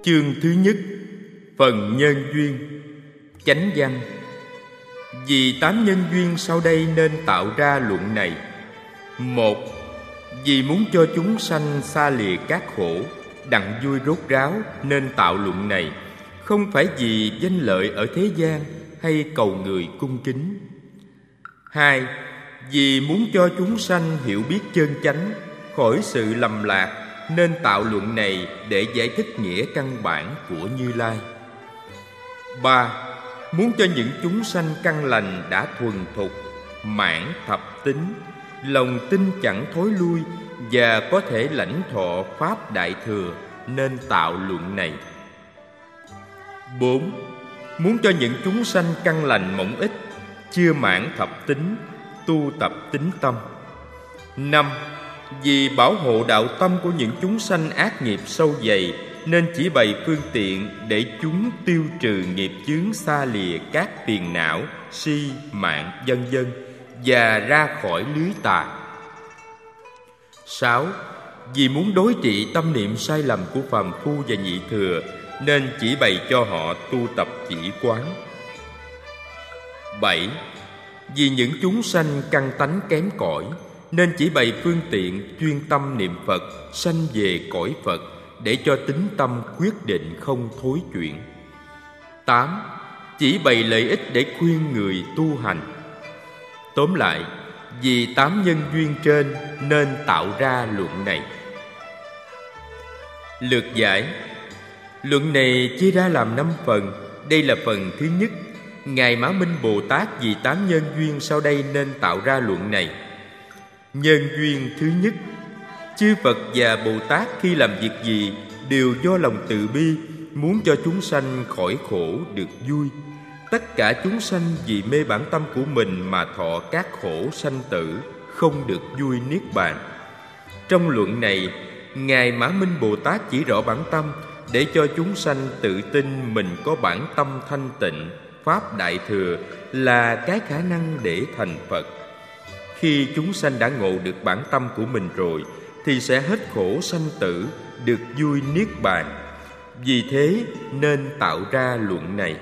Chương thứ nhất, phần nhân duyên. Chánh văn. Vì 8 nhân duyên sau đây nên tạo ra luận này. 1. Vì muốn cho chúng sanh xa lìa các khổ, đặng vui rốt ráo nên tạo luận này, không phải vì danh lợi ở thế gian hay cầu người cung kính. 2. Vì muốn cho chúng sanh hiểu biết chân chánh, khỏi sự lầm lạc, nên tạo luận này để giải thích nghĩa căn bản của Như Lai. 3. Muốn cho những chúng sanh căn lành đã thuần thục, mãn thập tính, lòng tin chẳng thối lui và có thể lãnh thọ Pháp Đại Thừa, nên tạo luận này. 4. Muốn cho những chúng sanh căn lành mỏng ít, chưa mãn thập tính, tu tập tín tâm. 5. Vì bảo hộ đạo tâm của những chúng sanh ác nghiệp sâu dày, nên chỉ bày phương tiện để chúng tiêu trừ nghiệp chướng xa lìa các phiền não, si, mạng, vân vân, và ra khỏi lưới tà. 6. Vì muốn đối trị tâm niệm sai lầm của phàm phu và nhị thừa, nên chỉ bày cho họ tu tập chỉ quán. 7. Vì những chúng sanh căn tánh kém cỏi, nên chỉ bày phương tiện chuyên tâm niệm Phật, sanh về cõi Phật, để cho tín tâm quyết định không thối chuyển. 8. Chỉ bày lợi ích để khuyên người tu hành. Tóm lại, vì 8 nhân duyên trên nên tạo ra luận này. Lược giải. Luận này chia ra làm 5 phần. Đây là phần thứ nhất. Ngài Mã Minh Bồ Tát vì 8 nhân duyên sau đây nên tạo ra luận này. Nhân duyên thứ nhất. Chư Phật và Bồ Tát khi làm việc gì đều do lòng từ bi, muốn cho chúng sanh khỏi khổ được vui. Tất cả chúng sanh vì mê bản tâm của mình mà thọ các khổ sanh tử, không được vui niết bàn. Trong luận này, Ngài Mã Minh Bồ Tát chỉ rõ bản tâm, để cho chúng sanh tự tin mình có bản tâm thanh tịnh, Pháp Đại Thừa là cái khả năng để thành Phật. Khi chúng sanh đã ngộ được bản tâm của mình rồi, thì sẽ hết khổ sanh tử, được vui niết bàn. Vì thế nên tạo ra luận này.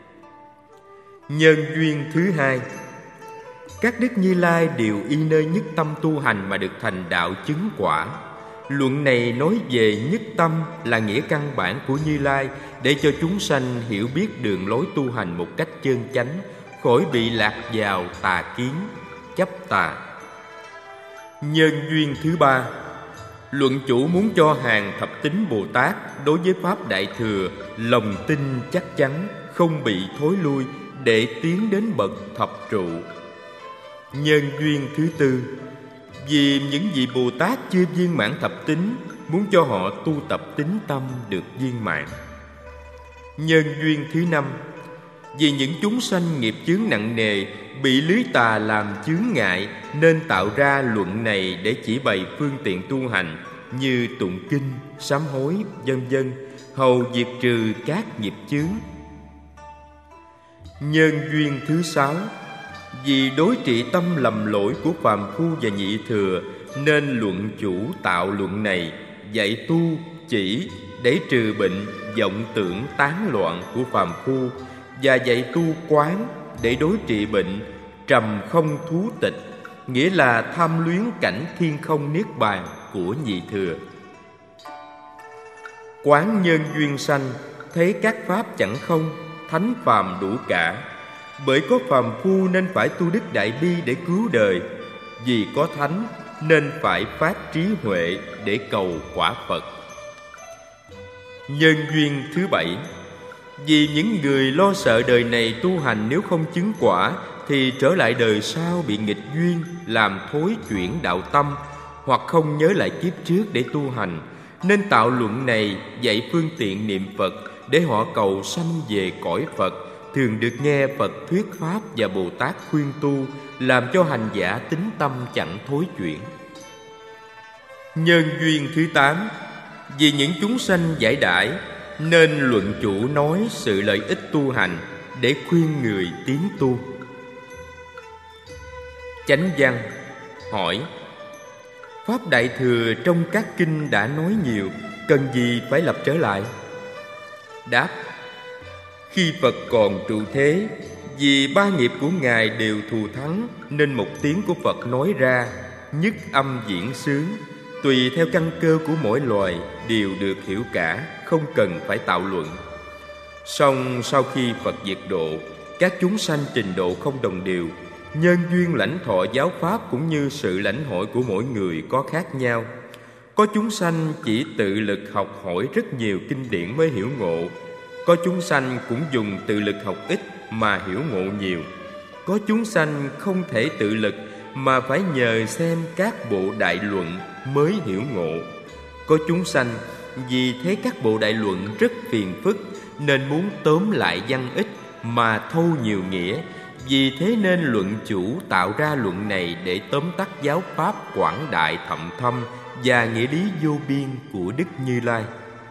Nhân duyên thứ hai. Các đức Như Lai đều y nơi nhất tâm tu hành mà được thành đạo chứng quả. Luận này nói về nhất tâm là nghĩa căn bản của Như Lai, để cho chúng sanh hiểu biết đường lối tu hành một cách chân chánh, khỏi bị lạc vào tà kiến, chấp tà. Nhân duyên thứ ba. Luận chủ muốn cho hàng thập tính Bồ Tát đối với Pháp Đại Thừa lòng tin chắc chắn, không bị thối lui, để tiến đến bậc thập trụ. Nhân duyên thứ tư. Vì những vị Bồ Tát chưa viên mãn thập tính, muốn cho họ tu tập tín tâm được viên mãn. Nhân duyên thứ năm. Vì những chúng sanh nghiệp chướng nặng nề, bị lưới tà làm chướng ngại, nên tạo ra luận này để chỉ bày phương tiện tu hành như tụng kinh, sám hối, vân vân, hầu diệt trừ các nghiệp chướng. Nhân duyên thứ sáu. Vì đối trị tâm lầm lỗi của phàm phu và nhị thừa, nên luận chủ tạo luận này, dạy tu chỉ để trừ bệnh vọng tưởng tán loạn của phàm phu, và dạy tu quán để đối trị bệnh trầm không thú tịch, nghĩa là tham luyến cảnh thiên không niết bàn của nhị thừa. Quán nhân duyên sanh, thấy các pháp chẳng không, thánh phàm đủ cả. Bởi có phàm phu nên phải tu đức đại bi để cứu đời, vì có thánh nên phải phát trí huệ để cầu quả Phật. Nhân duyên thứ bảy. Vì những người lo sợ đời này tu hành nếu không chứng quả, thì trở lại đời sau bị nghịch duyên, làm thối chuyển đạo tâm, hoặc không nhớ lại kiếp trước để tu hành, nên tạo luận này dạy phương tiện niệm Phật, để họ cầu sanh về cõi Phật, thường được nghe Phật thuyết pháp và Bồ Tát khuyên tu, làm cho hành giả tín tâm chẳng thối chuyển. Nhân duyên thứ 8. Vì những chúng sanh giải đãi, nên luận chủ nói sự lợi ích tu hành, để khuyên người tiến tu. Chánh văn. Hỏi: Pháp Đại Thừa trong các kinh đã nói nhiều, cần gì phải lặp trở lại? Đáp: khi Phật còn trụ thế, vì ba nghiệp của Ngài đều thù thắng, nên một tiếng của Phật nói ra, nhất âm diễn xướng, tùy theo căn cơ của mỗi loài, đều được hiểu cả, không cần phải tạo luận. Song sau khi Phật diệt độ, các chúng sanh trình độ không đồng đều, nhân duyên lãnh thọ giáo pháp cũng như sự lãnh hội của mỗi người có khác nhau. Có chúng sanh chỉ tự lực học hỏi rất nhiều kinh điển mới hiểu ngộ. Có chúng sanh cũng dùng tự lực học ít mà hiểu ngộ nhiều. Có chúng sanh không thể tự lực mà phải nhờ xem các bộ đại luận mới hiểu ngộ. Có chúng sanh vì thấy các bộ đại luận rất phiền phức nên muốn tóm lại văn ích mà thâu nhiều nghĩa. Vì thế nên luận chủ tạo ra luận này để tóm tắt giáo pháp quảng đại thậm thâm và nghĩa lý vô biên của Đức Như Lai.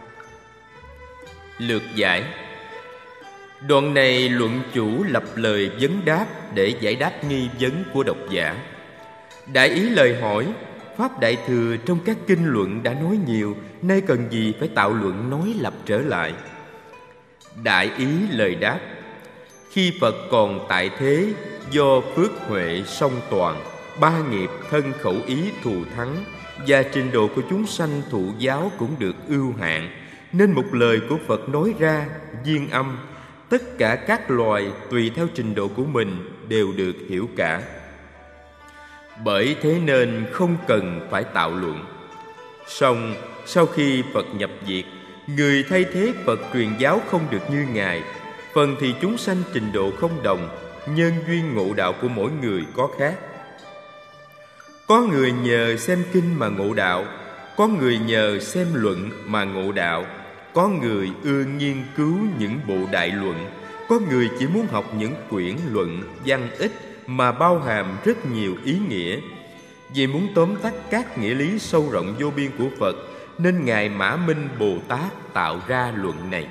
Lược giải. Đoạn này luận chủ lập lời vấn đáp để giải đáp nghi vấn của độc giả. Đại ý lời hỏi: Pháp Đại Thừa trong các kinh luận đã nói nhiều, nay cần gì phải tạo luận nói lặp trở lại? Đại ý lời đáp: khi Phật còn tại thế, do phước huệ song toàn, ba nghiệp thân khẩu ý thù thắng, và trình độ của chúng sanh thụ giáo cũng được ưu hạn, nên một lời của Phật nói ra viên âm, tất cả các loài tùy theo trình độ của mình đều được hiểu cả. Bởi thế nên không cần phải tạo luận. Song sau khi Phật nhập diệt, người thay thế Phật truyền giáo không được như Ngài. Phần thì chúng sanh trình độ không đồng, nhân duyên ngộ đạo của mỗi người có khác. Có người nhờ xem kinh mà ngộ đạo, có người nhờ xem luận mà ngộ đạo, có người ưa nghiên cứu những bộ đại luận, có người chỉ muốn học những quyển luận văn ích mà bao hàm rất nhiều ý nghĩa. Vì muốn tóm tắt các nghĩa lý sâu rộng vô biên của Phật, nên Ngài Mã Minh Bồ Tát tạo ra luận này.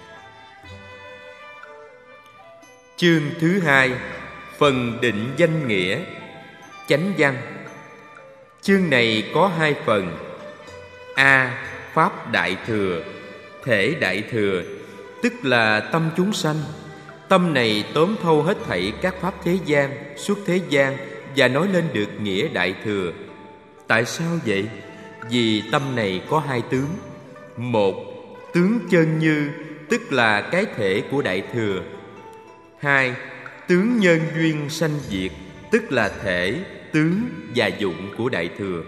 Chương thứ 2: phần định danh nghĩa. Chánh văn. Chương này có hai phần. A. Pháp Đại Thừa. Thể Đại Thừa, tức là tâm chúng sanh. Tâm này tóm thâu hết thảy các pháp thế gian, xuất thế gian, và nói lên được nghĩa Đại Thừa. Tại sao vậy? Vì tâm này có hai tướng. Một, tướng chân như, tức là cái thể của Đại Thừa. Hai, tướng nhân duyên sanh diệt, tức là thể, tướng và dụng của Đại Thừa.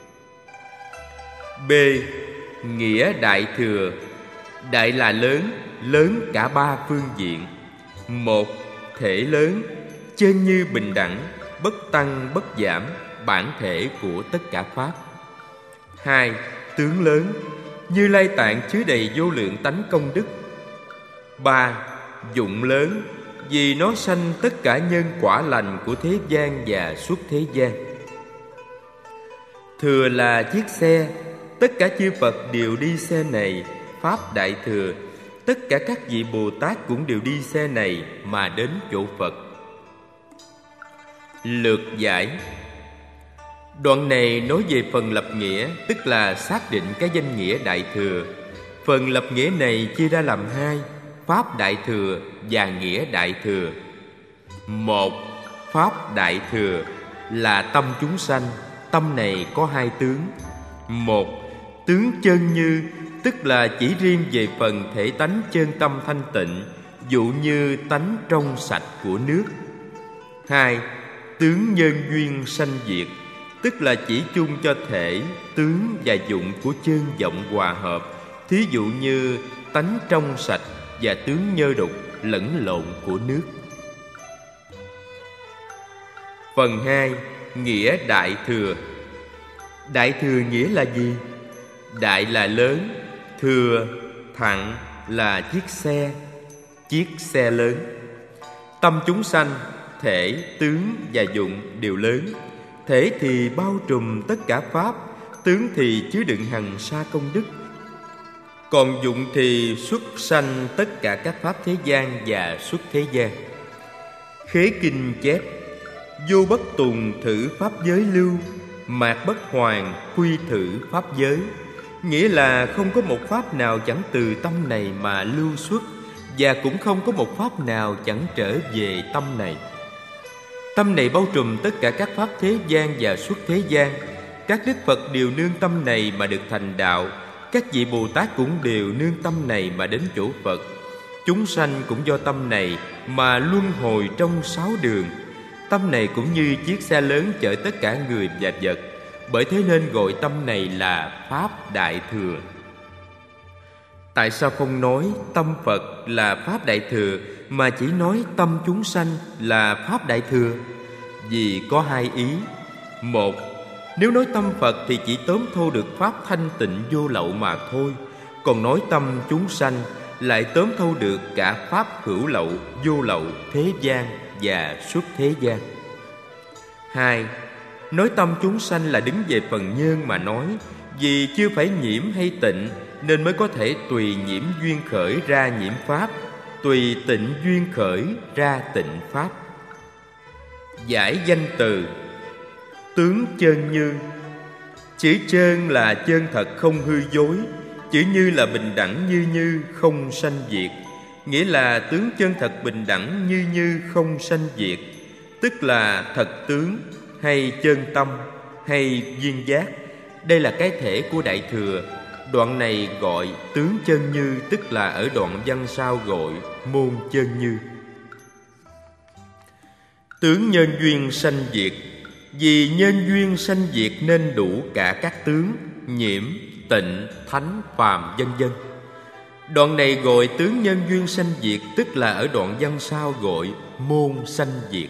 B. Nghĩa Đại Thừa. Đại là lớn, lớn cả ba phương diện. Một, thể lớn, chân như bình đẳng, bất tăng bất giảm, bản thể của tất cả pháp. Hai, tướng lớn, Như Lai Tạng chứa đầy vô lượng tánh công đức. Ba, dụng lớn, vì nó sanh tất cả nhân quả lành của thế gian và xuất thế gian. Thừa là chiếc xe, tất cả chư Phật đều đi xe này, Pháp Đại Thừa. Tất cả các vị Bồ Tát cũng đều đi xe này mà đến chỗ Phật. Lược giải. Đoạn này nói về phần lập nghĩa, tức là xác định cái danh nghĩa Đại Thừa. Phần lập nghĩa này chia ra làm hai: Pháp Đại Thừa và Nghĩa Đại Thừa. Một, Pháp Đại Thừa là tâm chúng sanh. Tâm này có hai tướng. Một, tướng chân như, tức là chỉ riêng về phần thể tánh chân tâm thanh tịnh, dụ như tánh trong sạch của nước. Hai, tướng nhân duyên sanh diệt, tức là chỉ chung cho thể, tướng và dụng của chân vọng hòa hợp, thí dụ như tánh trong sạch và tướng nhơ đục lẫn lộn của nước. Phần 2. Nghĩa Đại Thừa. Đại Thừa nghĩa là gì? Đại là lớn, thừa, thặng là chiếc xe lớn. Tâm chúng sanh, thể, tướng và dụng đều lớn. Thể thì bao trùm tất cả pháp, tướng thì chứa đựng hằng sa công đức, còn dụng thì xuất sanh tất cả các pháp thế gian và xuất thế gian. Khế Kinh chép: vô bất tùng thử pháp giới lưu, mạt bất hoàng quy thử pháp giới. nghĩa là không có một pháp nào chẳng từ tâm này mà lưu xuất, và cũng không có một pháp nào chẳng trở về tâm này. Tâm này bao trùm tất cả các pháp thế gian và xuất thế gian. Các đức Phật đều nương tâm này mà được thành đạo. Các vị Bồ Tát cũng đều nương tâm này mà đến chỗ Phật. Chúng sanh cũng do tâm này mà luân hồi trong 6 đường. Tâm này cũng như chiếc xe lớn chở tất cả người và vật. Bởi thế nên gọi tâm này là Pháp Đại Thừa. Tại sao không nói tâm Phật là Pháp Đại Thừa mà chỉ nói tâm chúng sanh là Pháp Đại Thừa? Vì có hai ý. Một, nếu nói tâm Phật thì chỉ tóm thu được Pháp thanh tịnh vô lậu mà thôi. Còn nói tâm chúng sanh lại tóm thu được cả Pháp hữu lậu, vô lậu, thế gian và xuất thế gian. Hai, nói tâm chúng sanh là đứng về phần nhân mà nói. Vì chưa phải nhiễm hay tịnh nên mới có thể tùy nhiễm duyên khởi ra nhiễm pháp, tùy tịnh duyên khởi ra tịnh pháp. Giải danh từ tướng chân như. Chữ chân là chân thật không hư dối. Chữ như là bình đẳng như không sanh diệt. Nghĩa là tướng chân thật bình đẳng như không sanh diệt. Tức là thật tướng hay chân tâm hay duyên giác. Đây là cái thể của Đại Thừa. Đoạn này gọi tướng chân như, tức là ở đoạn văn sau gọi môn chân như. Tướng nhân duyên sanh diệt. Vì nhân duyên sanh diệt nên đủ cả các tướng nhiễm, tịnh, thánh, phàm vân vân. Đoạn này gọi tướng nhân duyên sanh diệt, tức là ở đoạn văn sau gọi môn sanh diệt.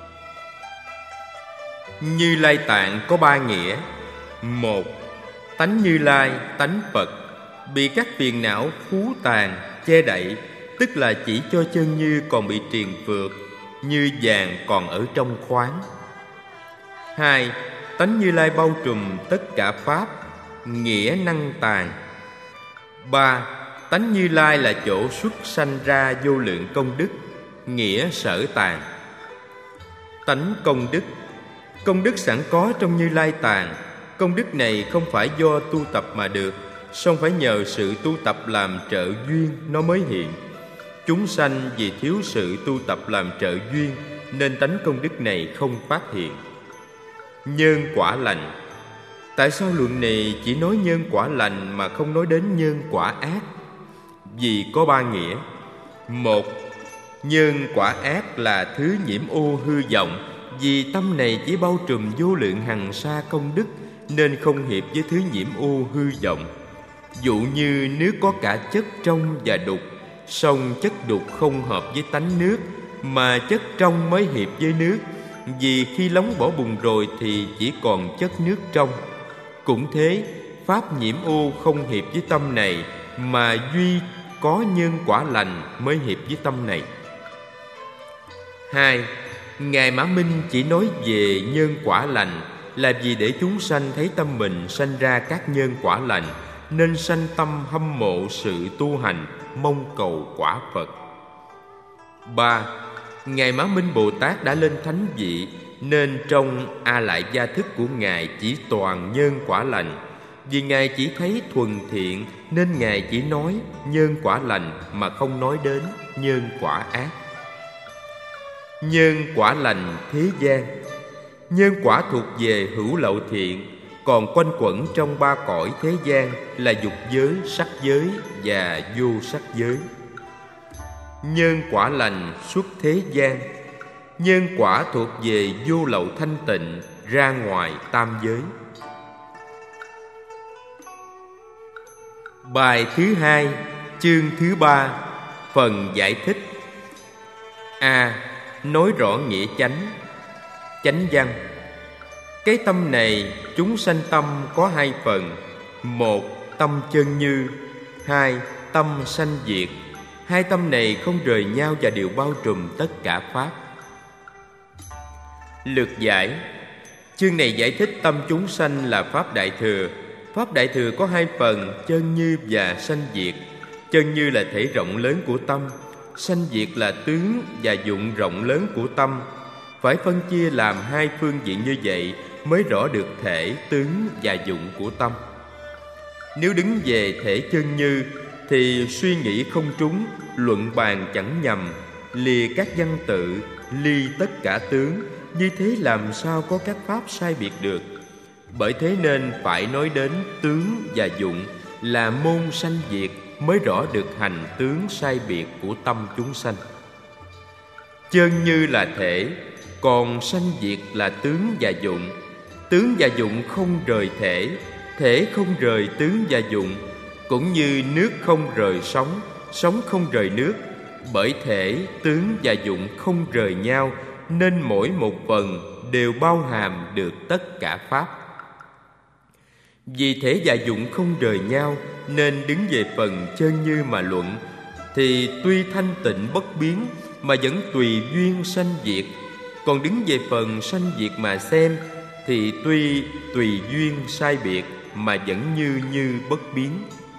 Như Lai Tạng có ba nghĩa. Một, tánh Như Lai, tánh Phật bị các phiền não phú tàn che đậy, tức là chỉ cho chân như còn bị triền phược, như vàng còn ở trong khoáng. Hai, tánh Như Lai bao trùm tất cả pháp, nghĩa năng tàn. Ba, tánh Như Lai là chỗ xuất sanh ra vô lượng công đức, nghĩa sở tàn. Tánh công đức. Công đức sẵn có trong Như Lai Tạng. Công đức này không phải do tu tập mà được, song phải nhờ sự tu tập làm trợ duyên nó mới hiện. Chúng sanh vì thiếu sự tu tập làm trợ duyên nên tánh công đức này không phát hiện. Nhân quả lành. Tại sao luận này chỉ nói nhân quả lành mà không nói đến nhân quả ác? Vì có ba nghĩa. Một, nhân quả ác là thứ nhiễm ô hư vọng. Vì tâm này chỉ bao trùm vô lượng hằng sa công đức nên không hiệp với thứ nhiễm ô hư vọng. Dụ như nước có cả chất trong và đục, song chất đục không hợp với tánh nước, mà chất trong mới hiệp với nước. Vì khi lóng bỏ bùn rồi thì chỉ còn chất nước trong. Cũng thế, pháp nhiễm ô không hiệp với tâm này, mà duy có nhân quả lành mới hiệp với tâm này. Hai, Ngài Mã Minh chỉ nói về nhân quả lành là vì để chúng sanh thấy tâm mình sanh ra các nhân quả lành, nên sanh tâm hâm mộ sự tu hành, mong cầu quả Phật. Ba, Ngài Mã Minh Bồ Tát đã lên thánh vị, nên trong A Lại Gia Thức của Ngài chỉ toàn nhân quả lành. Vì Ngài chỉ thấy thuần thiện nên Ngài chỉ nói nhân quả lành mà không nói đến nhân quả ác. Nhân quả lành thế gian. Nhân quả thuộc về hữu lậu thiện, còn quanh quẩn trong ba cõi thế gian là dục giới, sắc giới và vô sắc giới. Nhân quả lành xuất thế gian. Nhân quả thuộc về vô lậu thanh tịnh, ra ngoài tam giới. Bài thứ hai, chương thứ ba, phần giải thích. A. Nói rõ nghĩa chánh. Chánh văn. Cái tâm này chúng sanh tâm có hai phần. Một, tâm chân như. Hai, tâm sanh diệt. Hai tâm này không rời nhau và đều bao trùm tất cả pháp. Lược giải. Chương này giải thích tâm chúng sanh là pháp đại thừa. Pháp đại thừa có hai phần, chân như và sanh diệt. Chân như là thể rộng lớn của tâm, sanh diệt là tướng và dụng rộng lớn của tâm. Phải phân chia làm hai phương diện như vậy mới rõ được thể, tướng và dụng của tâm. Nếu đứng về thể chân như thì suy nghĩ không trúng, luận bàn chẳng nhầm, lìa các văn tự, ly tất cả tướng, như thế làm sao có các pháp sai biệt được. Bởi thế nên phải nói đến tướng và dụng là môn sanh diệt, mới rõ được hành tướng sai biệt của tâm chúng sanh. Chân như là thể, còn sanh diệt là tướng và dụng. Tướng và dụng không rời thể, thể không rời tướng và dụng, cũng như nước không rời sóng, sóng không rời nước. Bởi thể, tướng và dụng không rời nhau, nên mỗi một phần đều bao hàm được tất cả pháp. Vì thể và dụng không rời nhau, nên đứng về phần chân như mà luận thì tuy thanh tịnh bất biến mà vẫn tùy duyên sanh diệt. Còn đứng về phần sanh diệt mà xem thì tuy tùy duyên sai biệt mà vẫn như bất biến.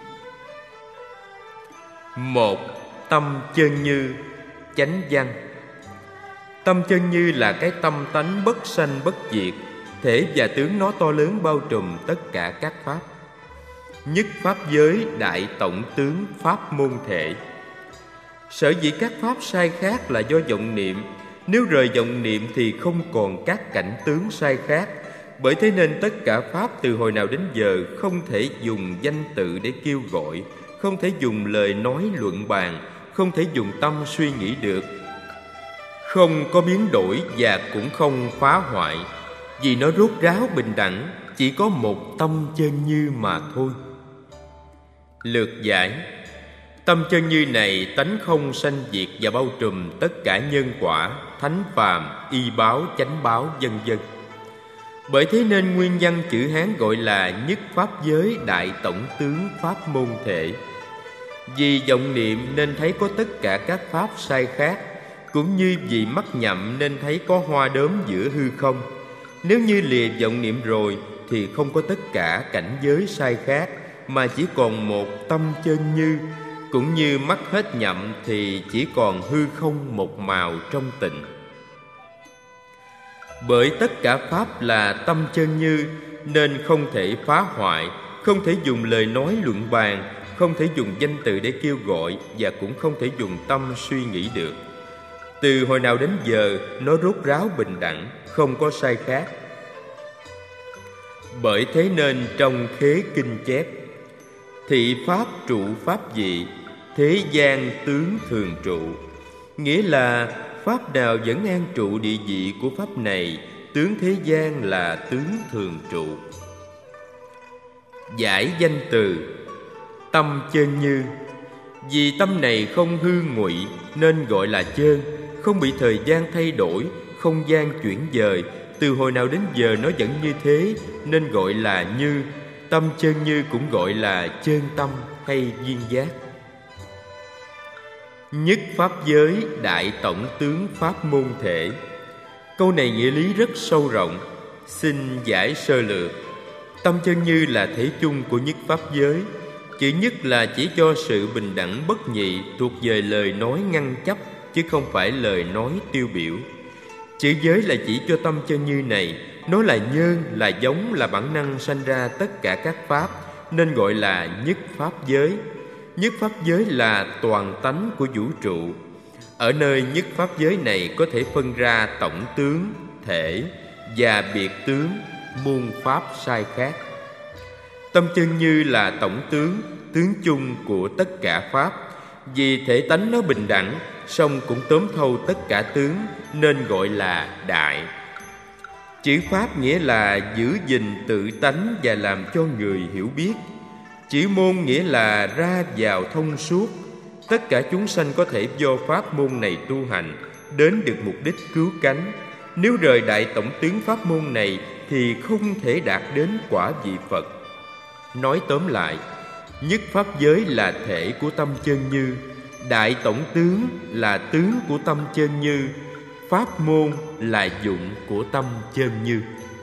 1. Tâm chân như, chánh văn. Tâm chân như là cái tâm tánh bất sanh bất diệt, thể và tướng nó to lớn bao trùm tất cả các pháp. Nhất pháp giới đại tổng tướng pháp môn thể. Sở dĩ các pháp sai khác là do vọng niệm. Nếu rời vọng niệm thì không còn các cảnh tướng sai khác. Bởi thế nên tất cả pháp từ hồi nào đến giờ không thể dùng danh tự để kêu gọi, không thể dùng lời nói luận bàn, không thể dùng tâm suy nghĩ được. Không có biến đổi và cũng không phá hoại, vì nó rốt ráo bình đẳng, chỉ có một tâm chân như mà thôi. Lược giải. Tâm chân như này tánh không sanh diệt và bao trùm tất cả nhân quả, thánh phàm, y báo, chánh báo, vân vân. Bởi thế nên nguyên văn chữ Hán gọi là nhất pháp giới đại tổng tướng pháp môn thể. Vì vọng niệm nên thấy có tất cả các pháp sai khác, cũng như vì mắt nhậm nên thấy có hoa đốm giữa hư không. Nếu như lìa vọng niệm rồi thì không có tất cả cảnh giới sai khác, mà chỉ còn một tâm chân như. Cũng như mắt hết nhậm thì chỉ còn hư không một màu trong tịnh. Bởi tất cả pháp là tâm chân như, nên không thể phá hoại, không thể dùng lời nói luận bàn, không thể dùng danh từ để kêu gọi, và cũng không thể dùng tâm suy nghĩ được. Từ hồi nào đến giờ nó rốt ráo bình đẳng, không có sai khác. Bởi thế nên trong Khế Kinh chép: thị pháp trụ pháp dị, thế gian tướng thường trụ. Nghĩa là pháp nào vẫn an trụ địa vị của pháp này, tướng thế gian là tướng thường trụ. Giải danh từ. Tâm chân như. Vì tâm này không hư ngụy nên gọi là chân, không bị thời gian thay đổi, không gian chuyển dời, từ hồi nào đến giờ nó vẫn như thế nên gọi là như. Tâm chân như cũng gọi là chân tâm hay duyên giác. Nhất pháp giới đại tổng tướng pháp môn thể. Câu này nghĩa lý rất sâu rộng, xin giải sơ lược. Tâm chân như là thể chung của nhất pháp giới. Chữ nhất là chỉ cho sự bình đẳng bất nhị thuộc về lời nói ngăn chấp, chứ không phải lời nói tiêu biểu. Chữ giới là chỉ cho tâm chân như này. Nó là nhân, là giống, là bản năng sanh ra tất cả các pháp, nên gọi là nhất pháp giới. Nhất pháp giới là toàn tánh của vũ trụ. Ở nơi nhất pháp giới này có thể phân ra tổng tướng, thể và biệt tướng, muôn pháp sai khác. Tâm chân như là tổng tướng, tướng chung của tất cả pháp. Vì thể tánh nó bình đẳng, song cũng tóm thâu tất cả tướng, nên gọi là đại. Chữ pháp nghĩa là giữ gìn tự tánh và làm cho người hiểu biết. Chữ môn nghĩa là ra vào thông suốt. Tất cả chúng sanh có thể do pháp môn này tu hành, đến được mục đích cứu cánh. Nếu rời đại tổng tướng pháp môn này thì không thể đạt đến quả vị Phật. Nói tóm lại, nhất pháp giới là thể của tâm chân như, đại tổng tướng là tướng của tâm chân như, pháp môn là dụng của tâm chân như.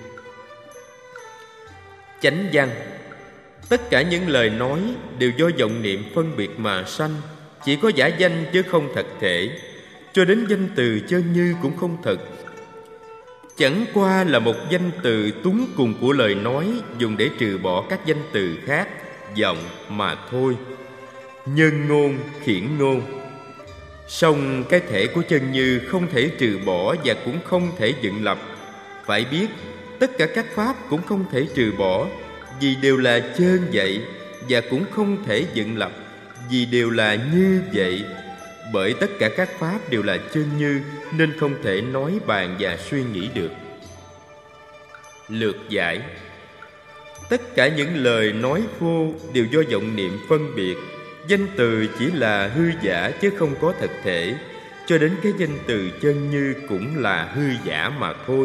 Chánh văn. Tất cả những lời nói đều do vọng niệm phân biệt mà sanh, chỉ có giả danh chứ không thật thể. Cho đến danh từ chân như cũng không thật, chẳng qua là một danh từ túng cùng của lời nói, dùng để trừ bỏ các danh từ khác, vọng mà thôi. Nhân ngôn khiển ngôn. Song cái thể của chân như không thể trừ bỏ và cũng không thể dựng lập. Phải biết, tất cả các pháp cũng không thể trừ bỏ, vì đều là chơn vậy, và cũng không thể dựng lập, vì đều là như vậy. Bởi tất cả các pháp đều là chân như, nên không thể nói bàn và suy nghĩ được. Lược giải. Tất cả những lời nói vô đều do vọng niệm phân biệt. Danh từ chỉ là hư giả chứ không có thật thể, cho đến cái danh từ chân như cũng là hư giả mà thôi.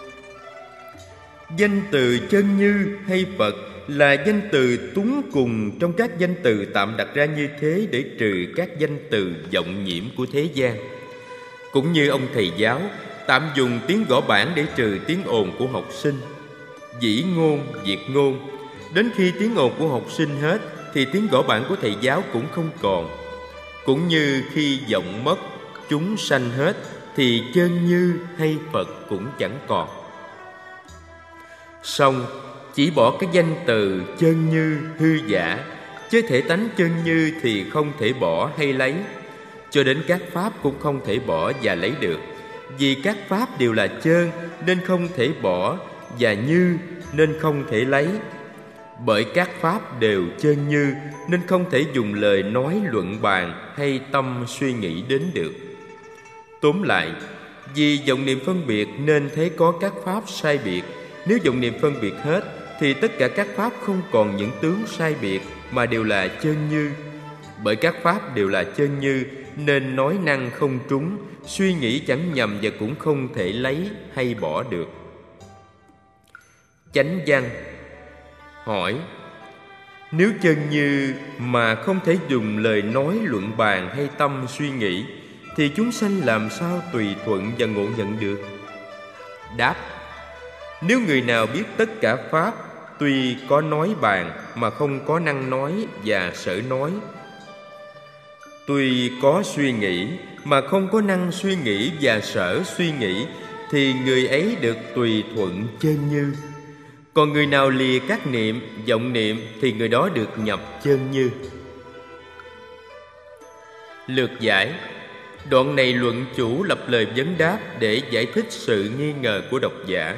Danh từ chân như hay Phật là danh từ túng cùng trong các danh từ tạm đặt ra như thế để trừ các danh từ vọng nhiễm của thế gian. Cũng như ông thầy giáo tạm dùng tiếng gõ bảng để trừ tiếng ồn của học sinh. Dĩ ngôn, diệt ngôn. Đến khi tiếng ồn của học sinh hết thì tiếng gõ bảng của thầy giáo cũng không còn. Cũng như khi vọng mất, chúng sanh hết thì chân như hay Phật cũng chẳng còn. Song chỉ bỏ cái danh từ chân như hư giả, chứ thể tánh chân như thì không thể bỏ hay lấy. Cho đến các pháp cũng không thể bỏ và lấy được. Vì các pháp đều là chơn nên không thể bỏ, và như nên không thể lấy. Bởi các pháp đều chơn như nên không thể dùng lời nói luận bàn hay tâm suy nghĩ đến được. Tóm lại, vì vọng niệm phân biệt nên thấy có các pháp sai biệt. Nếu vọng niệm phân biệt hết thì tất cả các pháp không còn những tướng sai biệt mà đều là chơn như. Bởi các pháp đều là chơn như nên nói năng không trúng, suy nghĩ chẳng nhầm và cũng không thể lấy hay bỏ được. Chánh văn. Hỏi: nếu chân như mà không thể dùng lời nói luận bàn hay tâm suy nghĩ thì chúng sanh làm sao tùy thuận và ngộ nhận được? Đáp: nếu người nào biết tất cả pháp tuy có nói bàn mà không có năng nói và sở nói, tuy có suy nghĩ mà không có năng suy nghĩ và sở suy nghĩ, thì người ấy được tùy thuận chân như. Còn người nào lìa các niệm, vọng niệm thì người đó được nhập chân như. Lược giải. Đoạn này luận chủ lập lời vấn đáp để giải thích sự nghi ngờ của độc giả.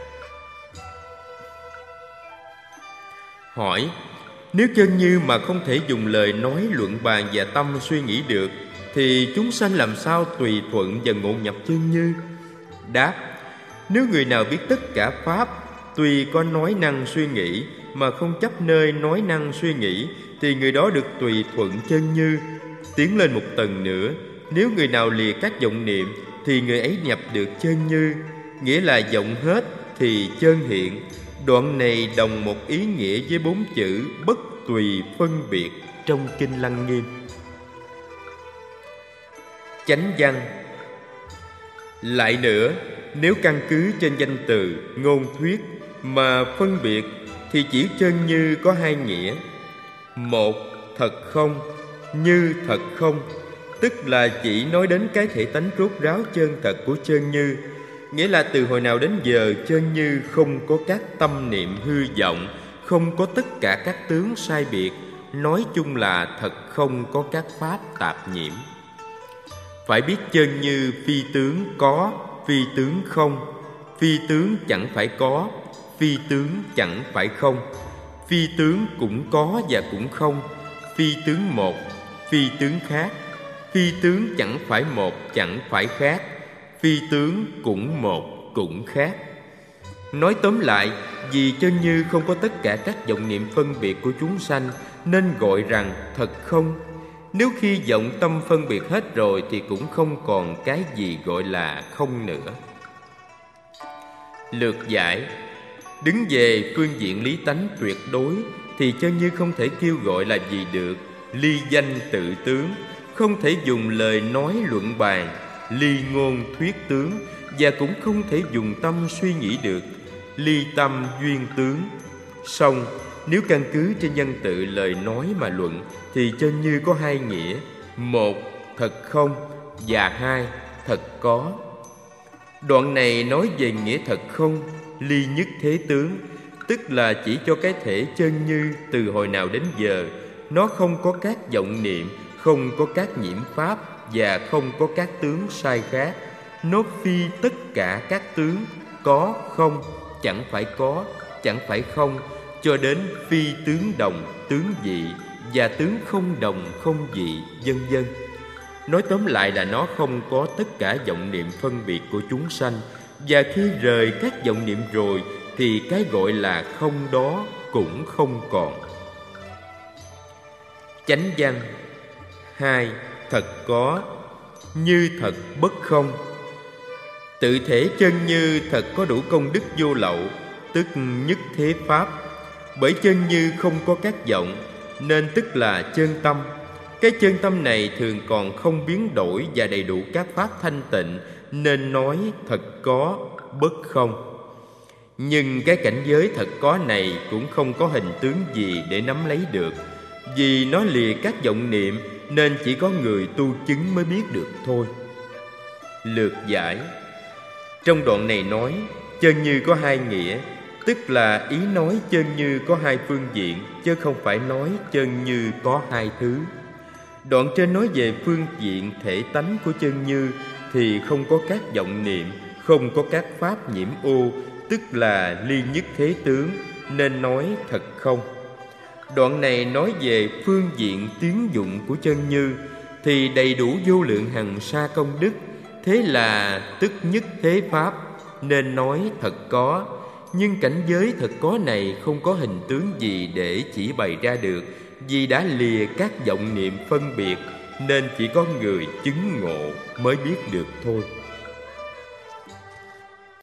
Hỏi: nếu chân như mà không thể dùng lời nói luận bàn và tâm suy nghĩ được thì chúng sanh làm sao tùy thuận và ngộ nhập chân như? Đáp: nếu người nào biết tất cả pháp tuy có nói năng suy nghĩ mà không chấp nơi nói năng suy nghĩ thì người đó được tùy thuận chân như. Tiến lên một tầng nữa, nếu người nào lìa các vọng niệm thì người ấy nhập được chân như, nghĩa là vọng hết thì chân hiện. Đoạn này đồng một ý nghĩa với 4 chữ bất tùy phân biệt trong Kinh Lăng Nghiêm. Chánh văn. Lại nữa, nếu căn cứ trên danh từ, ngôn thuyết mà phân biệt thì chỉ chân như có 2 nghĩa. Một, thật không, như thật không, tức là chỉ nói đến cái thể tánh rốt ráo chân thật của chân như, nghĩa là từ hồi nào đến giờ chân như không có các tâm niệm hư vọng, không có tất cả các tướng sai biệt, nói chung là thật không có các pháp tạp nhiễm. Phải biết chân như phi tướng có, phi tướng không, phi tướng chẳng phải có, phi tướng chẳng phải không, phi tướng cũng có và cũng không, phi tướng một, phi tướng khác, phi tướng chẳng phải một chẳng phải khác, phi tướng cũng một cũng khác. Nói tóm lại, vì chân như không có tất cả các vọng niệm phân biệt của chúng sanh nên gọi rằng thật không. Nếu khi vọng tâm phân biệt hết rồi thì cũng không còn cái gì gọi là không nữa. Lược giải. Đứng về phương diện lý tánh tuyệt đối thì chân như không thể kêu gọi là gì được, ly danh tự tướng, không thể dùng lời nói luận bàn, ly ngôn thuyết tướng, và cũng không thể dùng tâm suy nghĩ được, ly tâm duyên tướng. Song nếu căn cứ trên văn tự lời nói mà luận thì chân như có 2 nghĩa: một, thật không, và 2, thật có. Đoạn này nói về nghĩa thật không, ly nhất thế tướng, tức là chỉ cho cái thể chân như từ hồi nào đến giờ nó không có các vọng niệm, không có các nhiễm pháp và không có các tướng sai khác. Nó phi tất cả các tướng có không, chẳng phải có, chẳng phải không, cho đến phi tướng đồng, tướng dị và tướng không đồng, không dị, vân vân. Nói tóm lại là nó không có tất cả vọng niệm phân biệt của chúng sanh, và khi rời các vọng niệm rồi thì cái gọi là không đó cũng không còn. Chánh văn 2. Thật có, như thật bất không. Tự thể chân như thật có đủ công đức vô lậu, tức nhất thế pháp. Bởi chân như không có các vọng, nên tức là chân tâm. Cái chân tâm này thường còn không biến đổi và đầy đủ các pháp thanh tịnh, nên nói thật có, bất không. Nhưng cái cảnh giới thật có này cũng không có hình tướng gì để nắm lấy được. Vì nó lìa các vọng niệm nên chỉ có người tu chứng mới biết được thôi. Lược giải. Trong đoạn này nói chân như có hai nghĩa, tức là ý nói chân như có hai phương diện, chứ không phải nói chân như có hai thứ. Đoạn trên nói về phương diện thể tánh của chân như thì không có các vọng niệm, không có các pháp nhiễm ô, tức là ly nhất thế tướng, nên nói thật không. Đoạn này nói về phương diện tiến dụng của chân như thì đầy đủ vô lượng hằng sa công đức, thế là tức nhất thế pháp, nên nói thật có. Nhưng cảnh giới thật có này không có hình tướng gì để chỉ bày ra được, vì đã lìa các vọng niệm phân biệt, nên chỉ có người chứng ngộ mới biết được thôi.